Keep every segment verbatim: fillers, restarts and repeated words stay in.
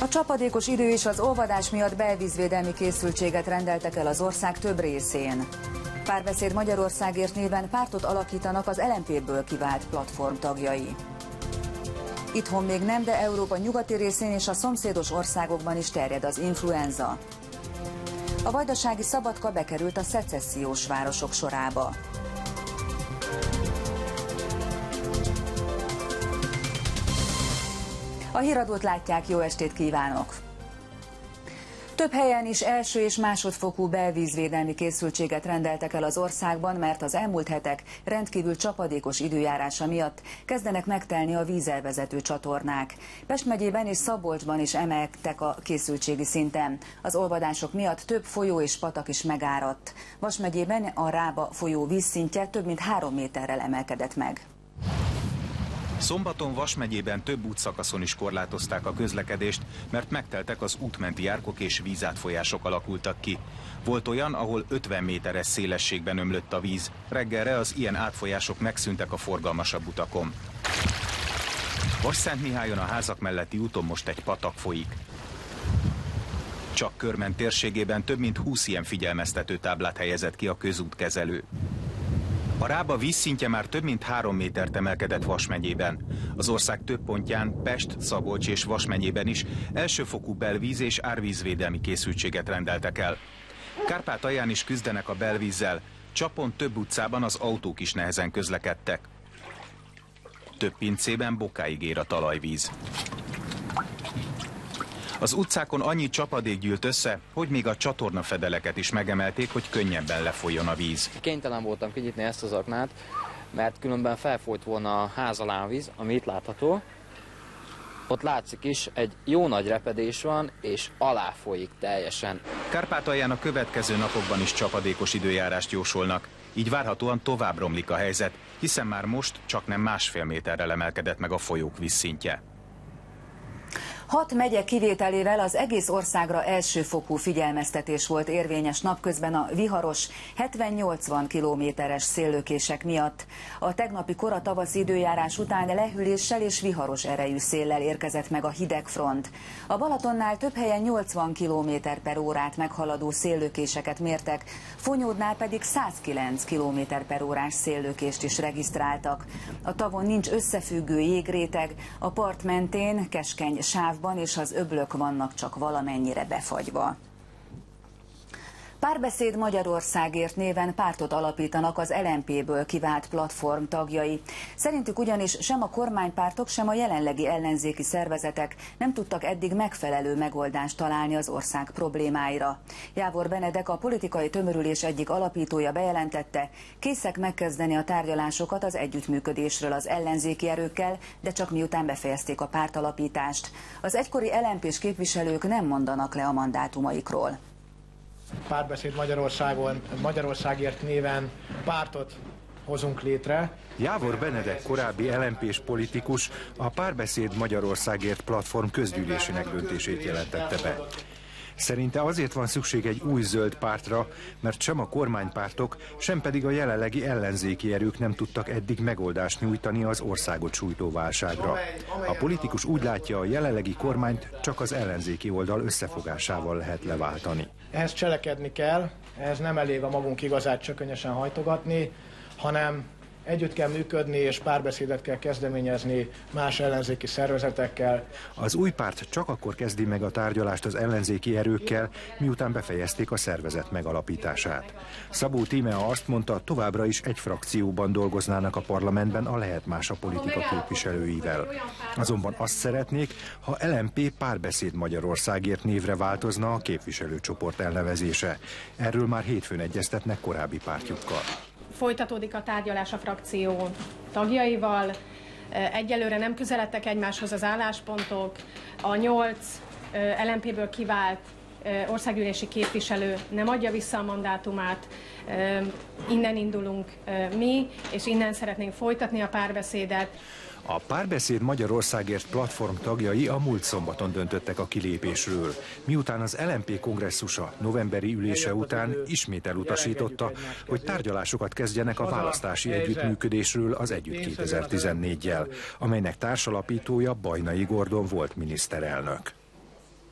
csapadékos idő és az olvadás miatt belvízvédelmi készültséget rendeltek el az ország több részén. Párbeszéd Magyarországért néven pártot alakítanak az el em pé-ből kivált platform tagjai. Itthon még nem, de Európa nyugati részén és a szomszédos országokban is terjed az influenza. A vajdasági Szabadka bekerült a szecessziós városok sorába. A híradót látják, jó estét kívánok! Több helyen is első és másodfokú belvízvédelmi készültséget rendeltek el az országban, mert az elmúlt hetek rendkívül csapadékos időjárása miatt kezdenek megtelni a vízelvezető csatornák. Pest megyében és Szabolcsban is emelkedtek a készültségi szinten. Az olvadások miatt több folyó és patak is megáradt. Vas megyében a Rába folyó vízszintje több mint három méterrel emelkedett meg. Szombaton Vas megyében több útszakaszon is korlátozták a közlekedést, mert megteltek az útmenti árkok és vízátfolyások alakultak ki. Volt olyan, ahol ötven méteres szélességben ömlött a víz. Reggelre az ilyen átfolyások megszűntek a forgalmasabb utakon. Vasszentmihályon a házak melletti úton most egy patak folyik. Csak Körment térségében több mint húsz ilyen figyelmeztető táblát helyezett ki a közútkezelő. A Rába vízszintje már több mint három métert emelkedett Vas megyében. Az ország több pontján, Pest, Szabolcs és Vas megyében is elsőfokú belvíz és árvízvédelmi készültséget rendeltek el. Kárpátalján is küzdenek a belvízzel, Csapon több utcában az autók is nehezen közlekedtek. Több pincében bokáig ér a talajvíz. Az utcákon annyi csapadék gyűlt össze, hogy még a csatornafedeleket is megemelték, hogy könnyebben lefolyjon a víz. Kénytelen voltam kinyitni ezt az aknát, mert különben felfolyt volna a ház alá a víz, ami itt látható. Ott látszik is, egy jó nagy repedés van, és alá folyik teljesen. Kárpátalján a következő napokban is csapadékos időjárást jósolnak. Így várhatóan tovább romlik a helyzet, hiszen már most csak nem másfél méterrel emelkedett meg a folyók vízszintje. Hat megye kivételével az egész országra elsőfokú figyelmeztetés volt érvényes napközben a viharos hetven-nyolcvan kilométeres széllökések miatt. A tegnapi kora tavaszi időjárás után lehűléssel és viharos erejű széllel érkezett meg a hideg front. A Balatonnál több helyen nyolcvan kilométer per órát meghaladó széllökéseket mértek, Fonyódnál pedig száz kilenc kilométer per órás széllökést is regisztráltak. A tavon nincs összefüggő jégréteg, a part mentén keskeny sáv és az öblök vannak csak valamennyire befagyva. Párbeszéd Magyarországért néven pártot alapítanak az el em pé-ből kivált platform tagjai. Szerintük ugyanis sem a kormánypártok, sem a jelenlegi ellenzéki szervezetek nem tudtak eddig megfelelő megoldást találni az ország problémáira. Jávor Benedek, a politikai tömörülés egyik alapítója bejelentette, készek megkezdeni a tárgyalásokat az együttműködésről az ellenzéki erőkkel, de csak miután befejezték a pártalapítást. Az egykori el em pés képviselők nem mondanak le a mandátumaikról. Párbeszéd Magyarországon, Magyarországért néven pártot hozunk létre. Jávor Benedek, korábbi el em pés politikus, a Párbeszéd Magyarországért platform közgyűlésének döntését jelentette be. Szerinte azért van szükség egy új zöld pártra, mert sem a kormánypártok, sem pedig a jelenlegi ellenzéki erők nem tudtak eddig megoldást nyújtani az országot sújtó válságra. A politikus úgy látja, a jelenlegi kormányt csak az ellenzéki oldal összefogásával lehet leváltani. Ehhez cselekedni kell, ehhez nem elég a magunk igazát csökönyösen hajtogatni, hanem együtt kell működni és párbeszédet kell kezdeményezni más ellenzéki szervezetekkel. Az új párt csak akkor kezdi meg a tárgyalást az ellenzéki erőkkel, miután befejezték a szervezet megalapítását. Szabó Tímea azt mondta, továbbra is egy frakcióban dolgoznának a parlamentben a Lehet Más a politika képviselőivel. Azonban azt szeretnék, ha el em pé Párbeszéd Magyarországért névre változna a képviselőcsoport elnevezése. Erről már hétfőn egyeztetnek korábbi pártjukkal. Folytatódik a tárgyalás a frakció tagjaival. Egyelőre nem közeledtek egymáshoz az álláspontok. A nyolc el em péből kivált országgyűlési képviselő nem adja vissza a mandátumát. Innen indulunk mi, és innen szeretnénk folytatni a párbeszédet. A Párbeszéd Magyarországért platform tagjai a múlt szombaton döntöttek a kilépésről, miután az el em pé kongresszusa novemberi ülése után ismét elutasította, hogy tárgyalásokat kezdjenek a választási együttműködésről az Együtt kétezer-tizennégyjel, amelynek társalapítója Bajnai Gordon volt miniszterelnök.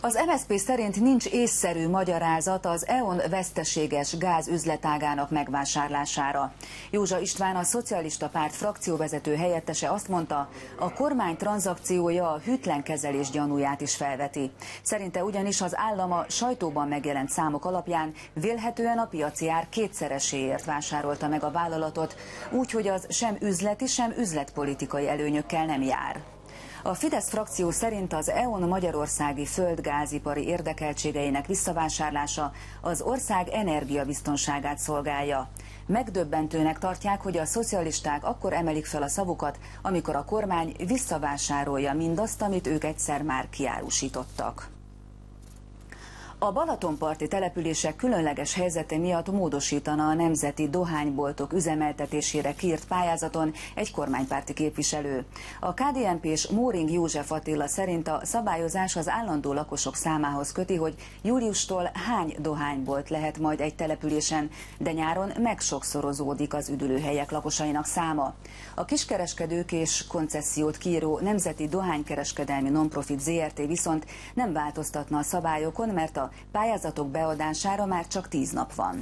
Az em es zé pé szerint nincs észszerű magyarázat az é o en veszteséges gáz üzletágának megvásárlására. Józsa István, a Szocialista Párt frakcióvezető helyettese azt mondta, a kormány tranzakciója a hűtlen kezelés gyanúját is felveti. Szerinte ugyanis az állam a sajtóban megjelent számok alapján vélhetően a piaci ár kétszereséért vásárolta meg a vállalatot, úgyhogy az sem üzleti, sem üzletpolitikai előnyökkel nem jár. A Fidesz frakció szerint az é o en magyarországi földgázipari érdekeltségeinek visszavásárlása az ország energiabiztonságát szolgálja. Megdöbbentőnek tartják, hogy a szocialisták akkor emelik fel a szavukat, amikor a kormány visszavásárolja mindazt, amit ők egyszer már kiárusítottak. A balatonparti települések különleges helyzete miatt módosítana a nemzeti dohányboltok üzemeltetésére kiírt pályázaton egy kormánypárti képviselő. A ká dé en pés Móring József Attila szerint a szabályozás az állandó lakosok számához köti, hogy júliustól hány dohánybolt lehet majd egy településen, de nyáron megsokszorozódik az üdülőhelyek lakosainak száma. A kiskereskedők és koncesziót kiíró Nemzeti Dohánykereskedelmi Nonprofit zé er té viszont nem változtatna a szabályokon, mert a pályázatok beadására már csak tíz nap van.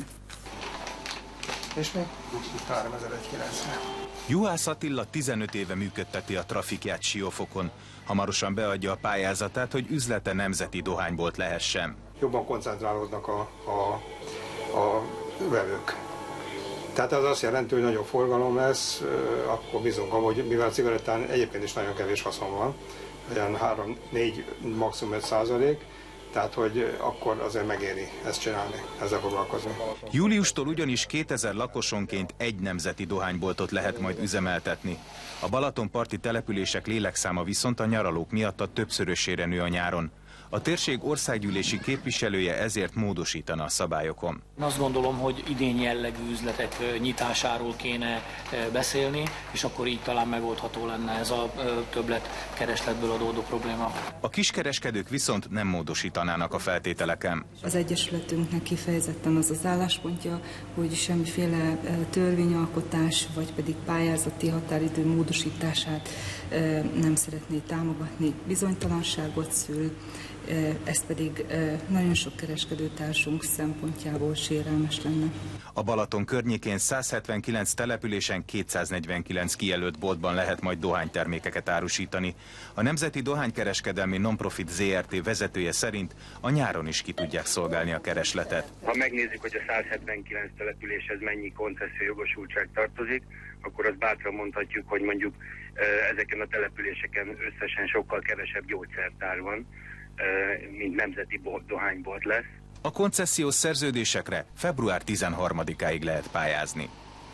És még háromezer-kilencven. Juhász Attila tizenöt éve működteti a trafikját Siófokon. Hamarosan beadja a pályázatát, hogy üzlete nemzeti dohánybolt lehessen. Jobban koncentrálódnak a, a, a vevők. Tehát az azt jelenti, hogy nagyobb forgalom lesz, akkor bízunk, hogy mivel a cigarettán egyébként is nagyon kevés haszon van, olyan három-négy, maximum öt százalék, tehát hogy akkor azért megéri ezt csinálni, ezzel foglalkozni. Júliustól ugyanis kétezer lakosonként egy nemzeti dohányboltot lehet majd üzemeltetni. A balatonparti települések lélekszáma viszont a nyaralók miatt a többszörösére nő a nyáron. A térség országgyűlési képviselője ezért módosítana a szabályokon. Azt gondolom, hogy idén jellegű üzletek nyitásáról kéne beszélni, és akkor így talán megoldható lenne ez a többlet keresletből adódó probléma. A kiskereskedők viszont nem módosítanának a feltételeken. Az Egyesületünknek kifejezetten az az álláspontja, hogy semmiféle törvényalkotás, vagy pedig pályázati határidő módosítását nem szeretné támogatni. Bizonytalanságot szül, ez pedig nagyon sok kereskedőtársunk szempontjából sérelmes lenne. A Balaton környékén száz hetvenkilenc településen kétszáznegyvenkilenc kijelölt boltban lehet majd dohánytermékeket árusítani. A Nemzeti Dohánykereskedelmi Nonprofit zé er té vezetője szerint a nyáron is ki tudják szolgálni a keresletet. Ha megnézzük, hogy a száz hetvenkilenc településhez mennyi koncesszió jogosultság tartozik, akkor azt bátran mondhatjuk, hogy mondjuk ezeken a településeken összesen sokkal kevesebb gyógyszertár van, mint nemzeti bolt, dohánybolt lesz. A koncesziós szerződésekre február tizenharmadikáig lehet pályázni.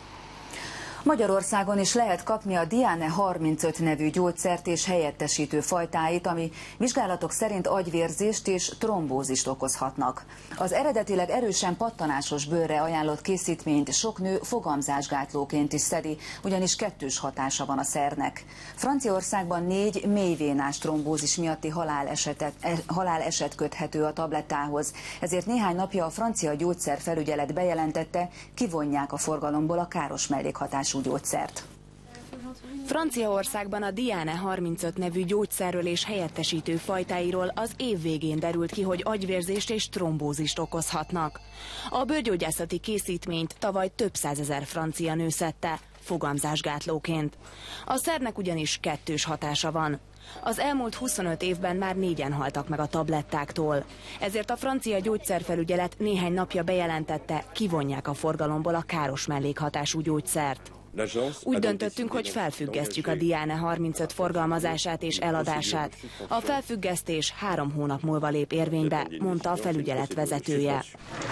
Magyarországon is lehet kapni a Diane harmincöt nevű gyógyszert és helyettesítő fajtáit, ami vizsgálatok szerint agyvérzést és trombózist okozhatnak. Az eredetileg erősen pattanásos bőrre ajánlott készítményt sok nő fogamzásgátlóként is szedi, ugyanis kettős hatása van a szernek. Franciaországban négy mélyvénás trombózis miatti halálesetet, haláleset köthető a tablettához, ezért néhány napja a francia gyógyszerfelügyelet bejelentette, kivonják a forgalomból a káros mellékhatású gyógyszert. Franciaországban a Diane harmincöt nevű gyógyszerről és helyettesítő fajtáiról az év végén derült ki, hogy agyvérzést és trombózist okozhatnak. A bőrgyógyászati készítményt tavaly több százezer francia nő szedte, fogamzásgátlóként. A szernek ugyanis kettős hatása van. Az elmúlt huszonöt évben már négyen haltak meg a tablettáktól. Ezért a francia gyógyszerfelügyelet néhány napja bejelentette, kivonják a forgalomból a káros mellékhatású gyógyszert. Úgy döntöttünk, hogy felfüggesztjük a Diane harmincöt forgalmazását és eladását. A felfüggesztés három hónap múlva lép érvénybe, mondta a felügyelet vezetője.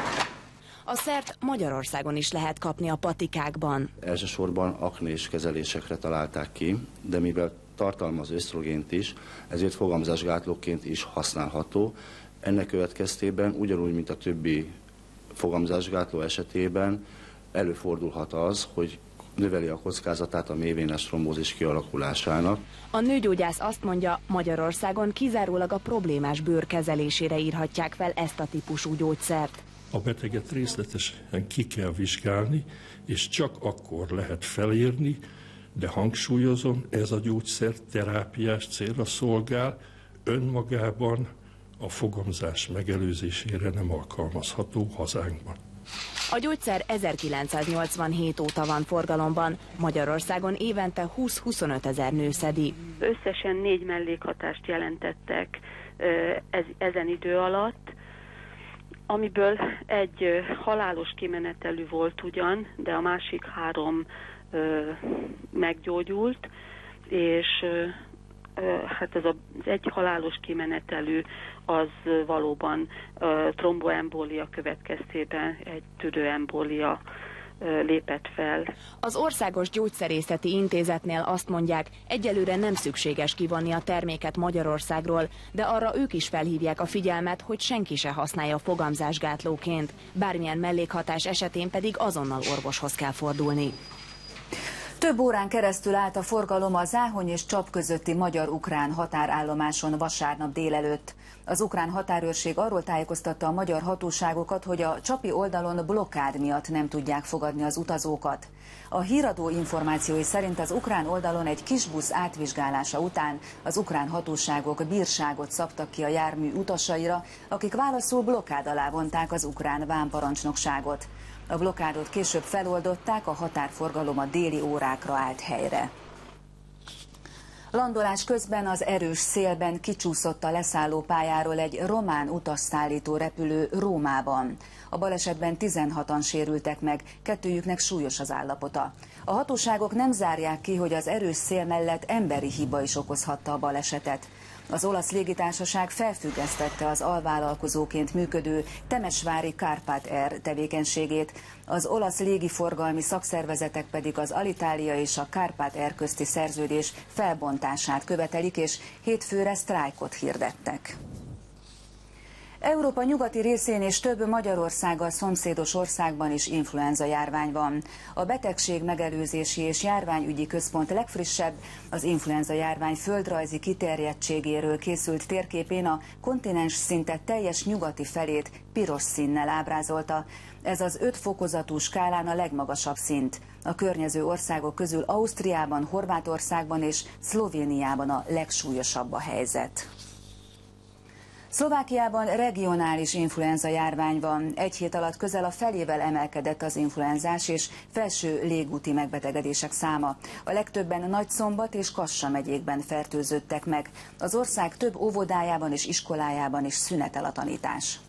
A szert Magyarországon is lehet kapni a patikákban. Elsősorban aknés kezelésekre találták ki, de mivel tartalmaz ösztrogént is, ezért fogamzásgátlóként is használható. Ennek következtében ugyanúgy, mint a többi fogamzásgátló esetében előfordulhat az, hogy növeli a kockázatát a mélyvénás trombózis kialakulásának. A nőgyógyász azt mondja, Magyarországon kizárólag a problémás bőr kezelésére írhatják fel ezt a típusú gyógyszert. A beteget részletesen ki kell vizsgálni, és csak akkor lehet felírni, de hangsúlyozom, ez a gyógyszer terápiás célra szolgál, önmagában a fogamzás megelőzésére nem alkalmazható hazánkban. A gyógyszer ezerkilencszáznyolcvanhét óta van forgalomban, Magyarországon évente húsz-huszonöt ezer nő szedi. Összesen négy mellékhatást jelentettek ez, ezen idő alatt, amiből egy halálos kimenetelű volt ugyan, de a másik három ö, meggyógyult, és ö, hát ez az egy halálos kimenetelű az valóban ö, tromboembólia következtében egy tüdőembólia ö, lépett fel. Az Országos Gyógyszerészeti Intézetnél azt mondják, egyelőre nem szükséges kivonni a terméket Magyarországról, de arra ők is felhívják a figyelmet, hogy senki se használja fogamzásgátlóként. Bármilyen mellékhatás esetén pedig azonnal orvoshoz kell fordulni. Több órán keresztül állt a forgalom a Záhony és Csap közötti magyar-ukrán határállomáson vasárnap délelőtt. Az ukrán határőrség arról tájékoztatta a magyar hatóságokat, hogy a csapi oldalon blokkád miatt nem tudják fogadni az utazókat. A híradó információi szerint az ukrán oldalon egy kisbusz átvizsgálása után az ukrán hatóságok bírságot szabtak ki a jármű utasaira, akik válaszul blokkád alá vonták az ukrán vámparancsnokságot. A blokkádot később feloldották, a határforgalom a déli órákra állt helyre. Landolás közben az erős szélben kicsúszott a leszállópályáról egy román utasszállító repülő Rómában. A balesetben tizenhatan sérültek meg, kettőjüknek súlyos az állapota. A hatóságok nem zárják ki, hogy az erős szél mellett emberi hiba is okozhatta a balesetet. Az olasz légitársaság felfüggesztette az alvállalkozóként működő Temesvári Carpat Air tevékenységét, az olasz légiforgalmi szakszervezetek pedig az Alitalia és a Carpat Air közti szerződés felbontását követelik, és hétfőre sztrájkot hirdettek. Európa nyugati részén és több Magyarországgal szomszédos országban is influenza járvány van. A Betegség Megelőzési és Járványügyi Központ legfrissebb, az influenza járvány földrajzi kiterjedtségéről készült térképén a kontinens szinte teljes nyugati felét piros színnel ábrázolta. Ez az öt fokozatú skálán a legmagasabb szint. A környező országok közül Ausztriában, Horvátországban és Szlovéniában a legsúlyosabb a helyzet. Szlovákiában regionális influenza járvány van. Egy hét alatt közel a felével emelkedett az influenzás és felső légúti megbetegedések száma. A legtöbben Nagyszombat és Kassa megyékben fertőződtek meg. Az ország több óvodájában és iskolájában is szünetel a tanítás.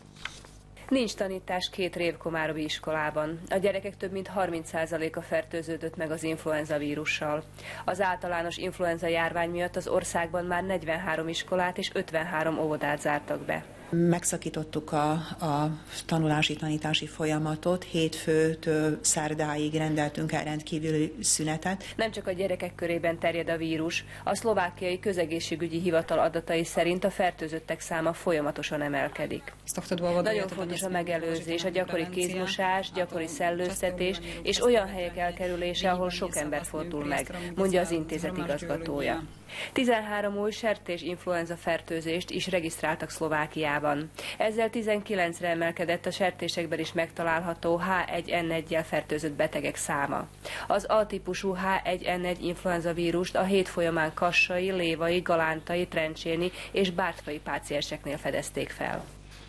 Nincs tanítás két révkomárovi iskolában. A gyerekek több mint harminc százaléka fertőződött meg az influenza vírussal. Az általános influenza járvány miatt az országban már negyvenhárom iskolát és ötvenhárom óvodát zártak be. Megszakítottuk a, a tanulási-tanítási folyamatot, hétfőtől szerdáig rendeltünk el rendkívüli szünetet. Nem csak a gyerekek körében terjed a vírus, a szlovákiai közegészségügyi hivatal adatai szerint a fertőzöttek száma folyamatosan emelkedik. Nagyon fontos a megelőzés, a gyakori kézmosás, gyakori szellőztetés és olyan helyek elkerülése, ahol sok ember fordul meg, mondja az intézet igazgatója. tizenhárom új sertés-influenza fertőzést is regisztráltak Szlovákiában. Ezzel tizenkilencre emelkedett a sertésekben is megtalálható há egy en egyel fertőzött betegek száma. Az A-típusú há egy en egy influenza vírust a hét folyamán kassai, lévai, galántai, trencséni és bártfai pácienseknél fedezték fel.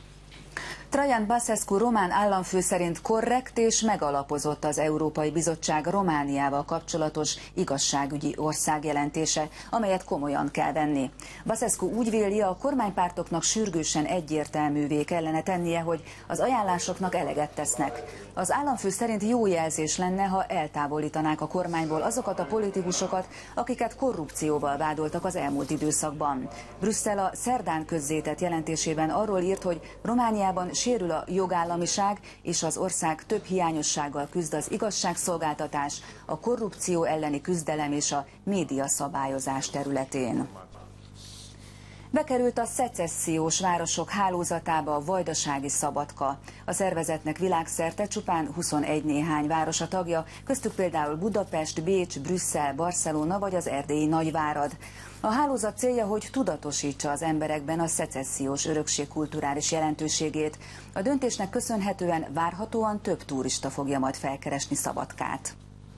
Traian Basescu román államfő szerint korrekt és megalapozott az Európai Bizottság Romániával kapcsolatos igazságügyi országjelentése, amelyet komolyan kell venni. Basescu úgy véli, a kormánypártoknak sürgősen egyértelművé kellene tennie, hogy az ajánlásoknak eleget tesznek. Az államfő szerint jó jelzés lenne, ha eltávolítanák a kormányból azokat a politikusokat, akiket korrupcióval vádoltak az elmúlt időszakban. Brüsszel a szerdán közzétett jelentésében arról írt, hogy Romániában sérül a jogállamiság, és az ország több hiányossággal küzd az igazságszolgáltatás, a korrupció elleni küzdelem és a médiaszabályozás területén. Bekerült a szecessziós városok hálózatába a vajdasági Szabadka. A szervezetnek világszerte csupán huszonegy néhány város a tagja, köztük például Budapest, Bécs, Brüsszel, Barcelona vagy az erdélyi Nagyvárad. A hálózat célja, hogy tudatosítsa az emberekben a szecessziós örökség kulturális jelentőségét. A döntésnek köszönhetően várhatóan több turista fogja majd felkeresni Szabadkát.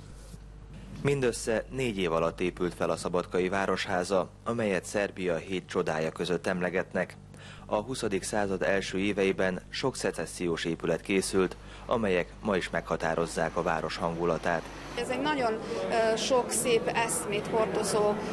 Mindössze négy év alatt épült fel a szabadkai városháza, amelyet Szerbia hét csodája között emlegetnek. A huszadik század első éveiben sok szecessziós épület készült, amelyek ma is meghatározzák a város hangulatát. Ez egy nagyon uh, sok szép eszmét hordozó, um,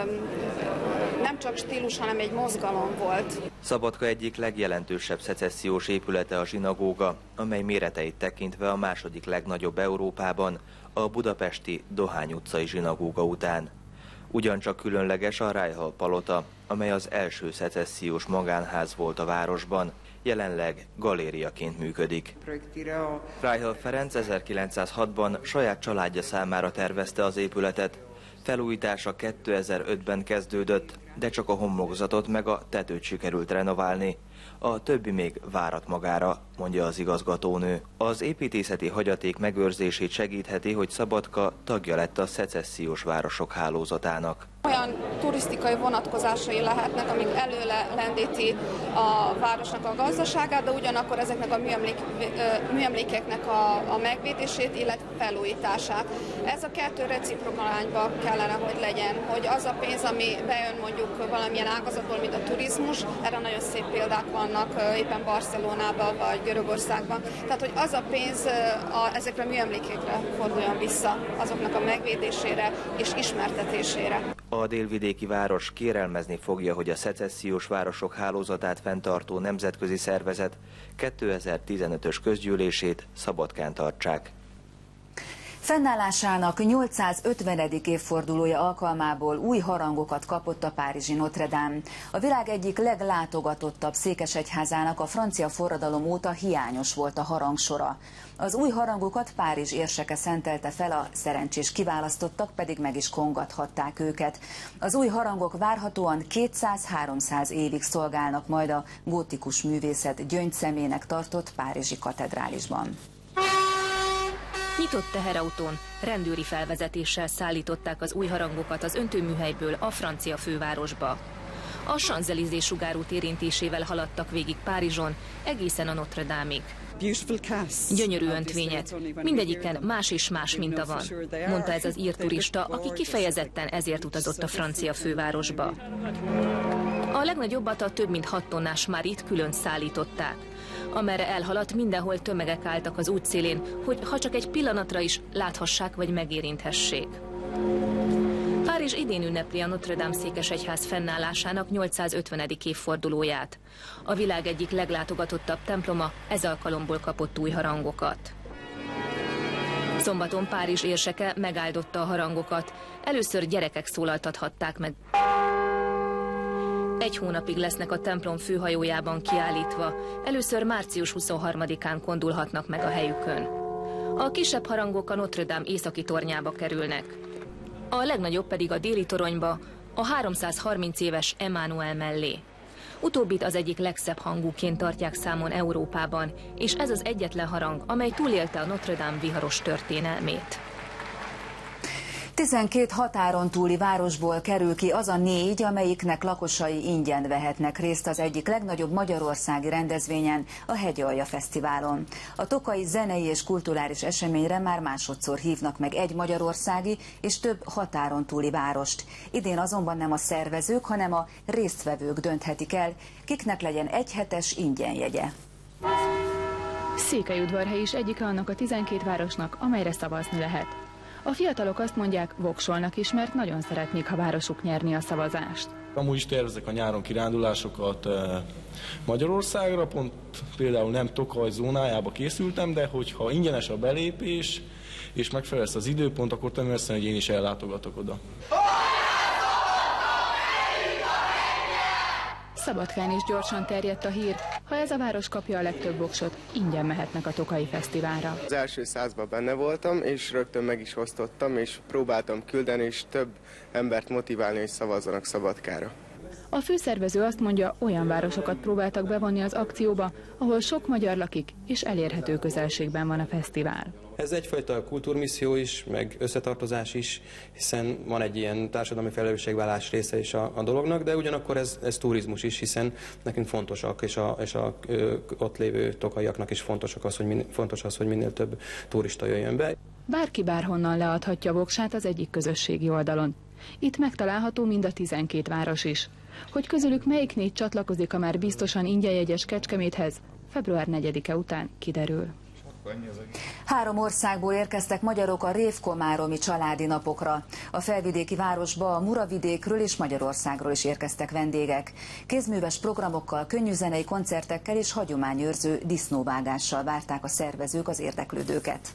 nem csak stílus, hanem egy mozgalom volt. Szabadka egyik legjelentősebb szecessziós épülete a zsinagóga, amely méreteit tekintve a második legnagyobb Európában, a budapesti Dohány utcai zsinagóga után. Ugyancsak különleges a Reihal palota, amely az első szecessziós magánház volt a városban, jelenleg galériaként működik. Reihal Ferenc ezerkilencszázhatban saját családja számára tervezte az épületet. Felújítása kétezer-ötben kezdődött, de csak a homlokzatot meg a tetőt sikerült renoválni. A többi még várat magára, mondja az igazgatónő. Az építészeti hagyaték megőrzését segítheti, hogy Szabadka tagja lett a szecessziós városok hálózatának. Olyan turisztikai vonatkozásai lehetnek, amik előle lendíti a városnak a gazdaságát, de ugyanakkor ezeknek a műemlék, műemlékeknek a, a megvédését, illetve felújítását. Ez a kettő reciprokalányba kellene, hogy legyen, hogy az a pénz, ami bejön mondjuk valamilyen ágazatból, mint a turizmus, erre nagyon szép példák vannak éppen Barcelonában vagy Görögországban. Tehát, hogy az a pénz a, ezekre a műemlékekre forduljon vissza, azoknak a megvédésére és ismertetésére. A délvidéki város kérelmezni fogja, hogy a szecessziós városok hálózatát fenntartó nemzetközi szervezet kétezer-tizenötös közgyűlését Szabadkán tartsák. Fennállásának nyolcszázötvenedik évfordulója alkalmából új harangokat kapott a párizsi Notre Dame. A világ egyik leglátogatottabb székesegyházának a francia forradalom óta hiányos volt a harangsora. Az új harangokat Párizs érseke szentelte fel, a szerencsés kiválasztottak pedig meg is kongathatták őket. Az új harangok várhatóan kétszáz-háromszáz évig szolgálnak majd a gótikus művészet gyöngyszemének tartott párizsi katedrálisban. Nyitott teherautón, rendőri felvezetéssel szállították az új harangokat az öntőműhelyből a francia fővárosba. A Champs-Élysées sugárút érintésével haladtak végig Párizson, egészen a Notre Dame-ig. Gyönyörű öntvények, mindegyiken más és más minta van, mondta ez az ír turista, aki kifejezetten ezért utazott a francia fővárosba. A legnagyobbat, a több mint hat tonnás Marit külön szállították. Amerre elhaladt, mindenhol tömegek álltak az útszélén, hogy ha csak egy pillanatra is láthassák vagy megérinthessék. Párizs idén ünnepli a Notre Dame székesegyház fennállásának nyolcszázötvenedik évfordulóját. A világ egyik leglátogatottabb temploma ez alkalomból kapott új harangokat. Szombaton Párizs érseke megáldotta a harangokat. Először gyerekek szólaltathatták meg. Egy hónapig lesznek a templom főhajójában kiállítva, először március huszonharmadikán kondulhatnak meg a helyükön. A kisebb harangok a Notre Dame északi tornyába kerülnek. A legnagyobb pedig a déli toronyba, a háromszázharminc éves Emmanuel mellé. Utóbbit az egyik legszebb hangúként tartják számon Európában, és ez az egyetlen harang, amely túlélte a Notre Dame viharos történelmét. tizenkét határon túli városból kerül ki az a négy, amelyiknek lakosai ingyen vehetnek részt az egyik legnagyobb magyarországi rendezvényen, a Hegyalja Fesztiválon. A tokaji zenei és kulturális eseményre már másodszor hívnak meg egy magyarországi és több határon túli várost. Idén azonban nem a szervezők, hanem a résztvevők dönthetik el, kiknek legyen egyhetes ingyenjegye. Székelyudvarhely is egyike annak a tizenkét városnak, amelyre szavazni lehet. A fiatalok azt mondják, voksolnak is, mert nagyon szeretnék, ha városuk nyerni a szavazást. Amúgy is tervezek a nyáron kirándulásokat Magyarországra, pont például nem Tokaj zónájába készültem, de hogyha ingyenes a belépés, és megfelel az időpont, akkor természetesen, hogy én is ellátogatok oda. Szabadkán is gyorsan terjedt a hír, ha ez a város kapja a legtöbb voksot, ingyen mehetnek a Tokaji Fesztiválra. Az első százban benne voltam, és rögtön meg is osztottam, és próbáltam küldeni, és több embert motiválni, hogy szavazzanak Szabadkára. A főszervező azt mondja, olyan városokat próbáltak bevonni az akcióba, ahol sok magyar lakik, és elérhető közelségben van a fesztivál. Ez egyfajta kultúrmisszió is, meg összetartozás is, hiszen van egy ilyen társadalmi felelősségvállás része is a, a dolognak, de ugyanakkor ez, ez turizmus is, hiszen nekünk fontosak, és a, és a ö, ott lévő tokaiaknak is fontosak az, hogy min, fontos az, hogy minél több turista jöjjön be. Bárki bárhonnan leadhatja voksát az egyik közösségi oldalon. Itt megtalálható mind a tizenkét város is. Hogy közülük melyik négy csatlakozik a már biztosan ingyenjegyes Kecskeméthez, február negyedike után kiderül. Három országból érkeztek magyarok a révkomáromi családi napokra. A felvidéki városba a Muravidékről és Magyarországról is érkeztek vendégek. Kézműves programokkal, könnyűzenei koncertekkel és hagyományőrző disznóvágással várták a szervezők az érdeklődőket.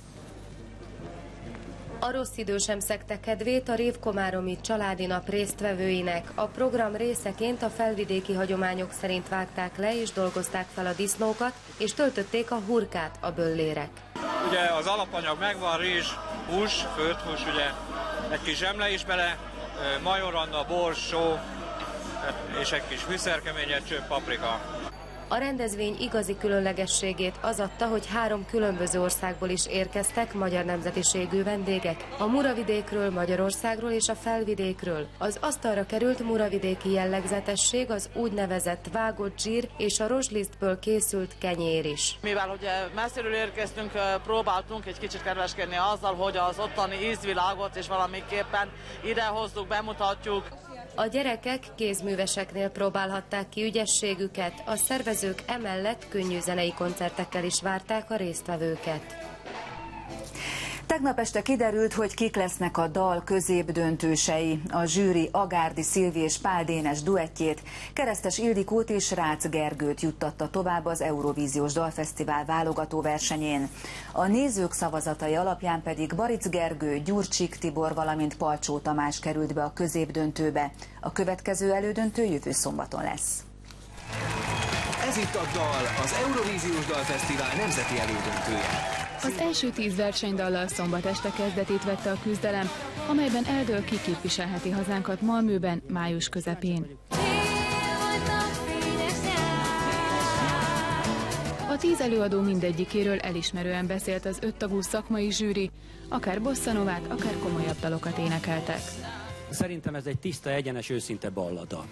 A rossz idő sem szegte kedvét a révkomáromi családi nap résztvevőinek. A program részeként a felvidéki hagyományok szerint vágták le és dolgozták fel a disznókat, és töltötték a hurkát a böllérek. Ugye az alapanyag megvan, rizs, hús, földhús, ugye egy kis zsemle is bele, majoranna, bors, só és egy kis fűszerkeményed, csöpp paprika. A rendezvény igazi különlegességét az adta, hogy három különböző országból is érkeztek magyar nemzetiségű vendégek. A Muravidékről, Magyarországról és a Felvidékről. Az asztalra került muravidéki jellegzetesség, az úgynevezett vágott zsír és a rozslisztből készült kenyér is. Mivel ugye messziről érkeztünk, próbáltunk egy kicsit kedveskedni azzal, hogy az ottani ízvilágot és valamiképpen idehozzuk, bemutatjuk. A gyerekek kézműveseknél próbálhatták ki ügyességüket, a szervezők emellett könnyű zenei koncertekkel is várták a résztvevőket. Tegnap este kiderült, hogy kik lesznek a dal középdöntősei. A zsűri Agárdi Szilvi és Pál Dénes duettjét, Keresztes Ildikót és Rácz Gergőt juttatta tovább az Eurovíziós Dalfesztivál válogató versenyén. A nézők szavazatai alapján pedig Baric Gergő, Gyurcsik Tibor, valamint Palcsó Tamás került be a középdöntőbe. A következő elődöntő jövő szombaton lesz. Ez itt a dal, az Eurovíziós Dalfesztivál nemzeti elődöntője. Az első tíz versenydallal szombat este kezdetét vette a küzdelem, amelyben eldől ki képviselheti hazánkat Malmöben május közepén. A tíz előadó mindegyikéről elismerően beszélt az öttagú szakmai zsűri, akár bosszanovát, akár komolyabb dalokat énekeltek. Szerintem ez egy tiszta, egyenes, őszinte ballada.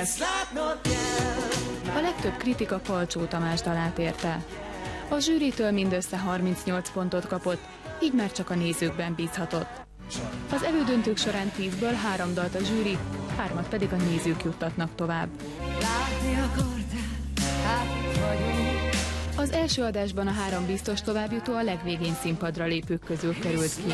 A legtöbb kritika Palcsó Tamás dalát érte. A zsűritől mindössze harmincnyolc pontot kapott, így már csak a nézőkben bízhatott. Az elődöntők során tízből három dalt a zsűri, hármat pedig a nézők juttatnak tovább. Az első adásban a három biztos továbbjutó a legvégén színpadra lépők közül került ki.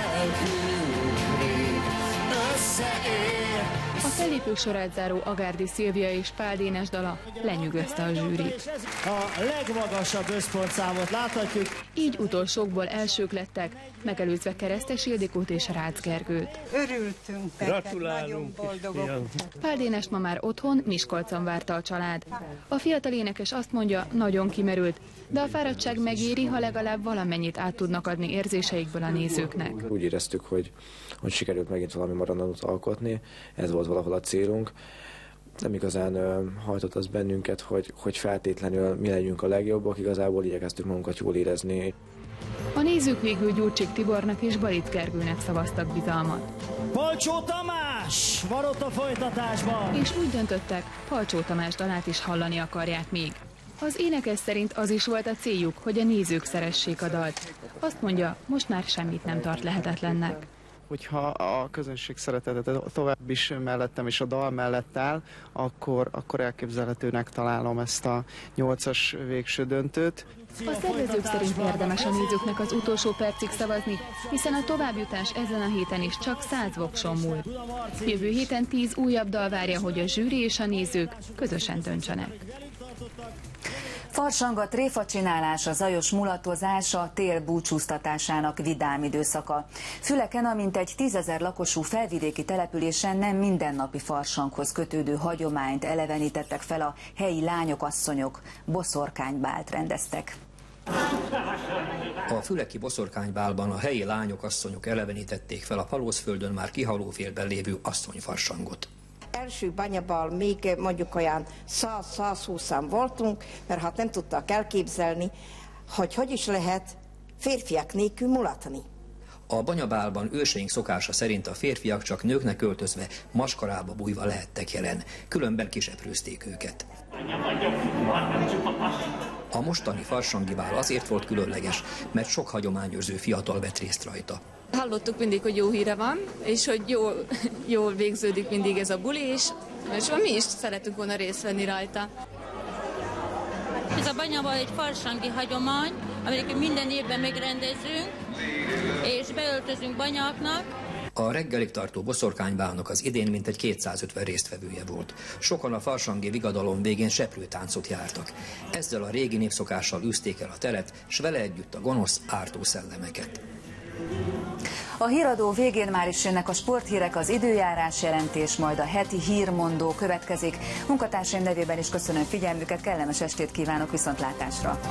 A fellépők sorát záró Agárdi Szilvia és Pál Dénes dala lenyűgözte a zsűrit. A legmagasabb összpontszámot láthatjuk. Így utolsókból elsők lettek, megelőzve Keresztes Ildikót és Rácz Gergőt. Örültünk, nagyon boldogok. Pál Dénest ma már otthon, Miskolcon várta a család. A fiatal énekes azt mondja, nagyon kimerült, de a fáradtság megéri, ha legalább valamennyit át tudnak adni érzéseikből a nézőknek. Úgy éreztük, hogy, hogy sikerült megint valami maradandót alkotni, ez volt valahol a célunk. Nem igazán ö, hajtott az bennünket, hogy, hogy feltétlenül mi legyünk a legjobbak, igazából igyekeztük magunkat jól érezni. A nézők végül Gyurcsik Tibornak és Baric Gergőnek szavaztak bizalmat. Palcsó Tamás van ott a folytatásban! És úgy döntöttek, Palcsó Tamás dalát is hallani akarják még. Az énekes szerint az is volt a céljuk, hogy a nézők szeressék a dalt. Azt mondja, most már semmit nem tart lehetetlennek. Hogyha a közönség szeretetet tovább is mellettem és a dal mellett áll, akkor, akkor elképzelhetőnek találom ezt a nyolcas végső döntőt. A szervezők szerint érdemes a nézőknek az utolsó percig szavazni, hiszen a továbbjutás ezen a héten is csak száz vokson múl. Jövő héten tíz újabb dal várja, hogy a zsűri és a nézők közösen döntsenek. Farsang, a tréfacsinálás, a zajos mulatozás a tél búcsúztatásának vidám időszaka. Füleken a mintegy tízezer lakosú felvidéki településen nem mindennapi farsanghoz kötődő hagyományt elevenítettek fel a helyi lányok-asszonyok, boszorkánybált rendeztek. A füleki boszorkánybálban a helyi lányok-asszonyok elevenítették fel a Palózföldön már kihalófélben lévő asszonyfarsangot. Első banyabal még mondjuk olyan száz-százhúszan voltunk, mert hát nem tudtak elképzelni, hogy hogy is lehet férfiak nélkül mulatni. A banyabálban őseink szokása szerint a férfiak csak nőknek öltözve, maskarába bújva lehettek jelen, különben kiseprőzték őket. A mostani farsangi bál azért volt különleges, mert sok hagyományőrző fiatal vett részt rajta. Hallottuk mindig, hogy jó híre van, és hogy jól, jól végződik mindig ez a buli, és, és mi is szeretünk volna részt venni rajta. Ez a banyabal egy farsangi hagyomány, amit minden évben megrendezünk, és beöltözünk banyáknak. A reggelig tartó boszorkánybálnak az idén mintegy kétszázötven résztvevője volt. Sokan a farsangi vigadalom végén seprőtáncot jártak. Ezzel a régi népszokással űzték el a teret, s vele együtt a gonosz, ártó szellemeket. A híradó végén már is jönnek a sporthírek, az időjárás jelentés, majd a heti hírmondó következik. Munkatársaim nevében is köszönöm figyelmüket, kellemes estét kívánok, viszontlátásra!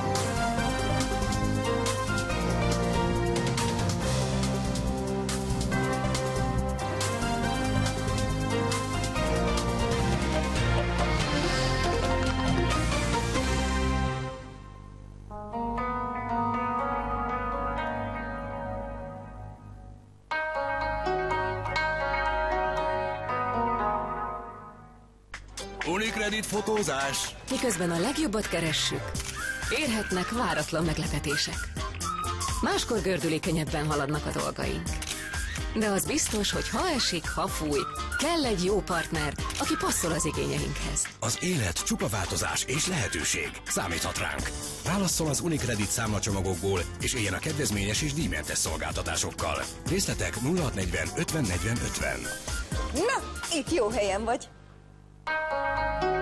Unicredit fotózás. Miközben a legjobbat keressük, érhetnek váratlan meglepetések. Máskor gördülékenyebben haladnak a dolgaink. De az biztos, hogy ha esik, ha fúj, kell egy jó partner, aki passzol az igényeinkhez. Az élet csupa változás és lehetőség. Számíthat ránk. Válasszon az Unicredit számlacsomagokból, és éljen a kedvezményes és díjmentes szolgáltatásokkal. Részletek nulla hat negyven ötven negyven ötven. Na, itt jó helyen vagy.